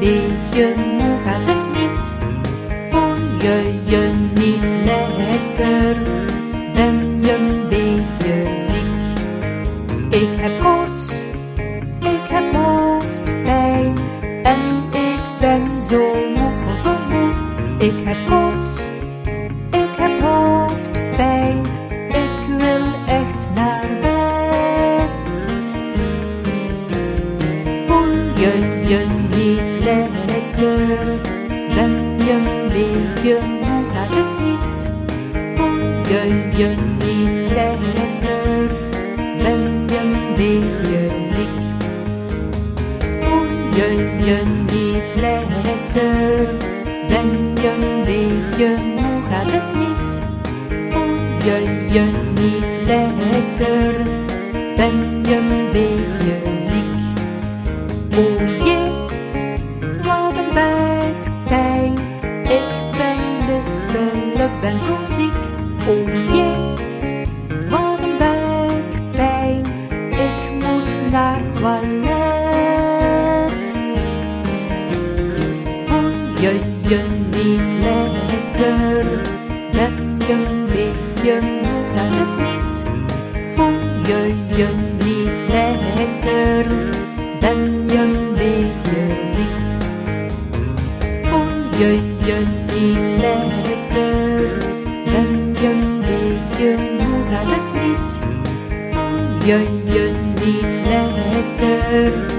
beetje moe, gaat het niet? Voel je niet lekker? Ben je een beetje ziek? Ik heb koorts, ik heb hoofdpijn en ik ben zo moe, zo moe. Ik heb koorts, ik heb hoofdpijn, ik wil echt naar bed. Voel je niet lekker? Ben je een beetje moe, gaat het niet? Voel je niet lekker? Ben je een beetje ziek? Voel je niet lekker? Ben je een beetje moe, gaat het niet? Voel je niet lekker? Ben je een beetje ziek? Oh jee, wat een buikpijn. Ik ben misselijk, ben zo ziek. Oh jee, wat een buikpijn. Ik moet naar het toilet. Voel je niet lekker? Ben je een beetje moe, gaat het niet? Voel je niet lekker? Ben je een beetje ziek? Voel je niet lekker? Ben je een beetje moe, gaat het niet? Voel je niet lekker?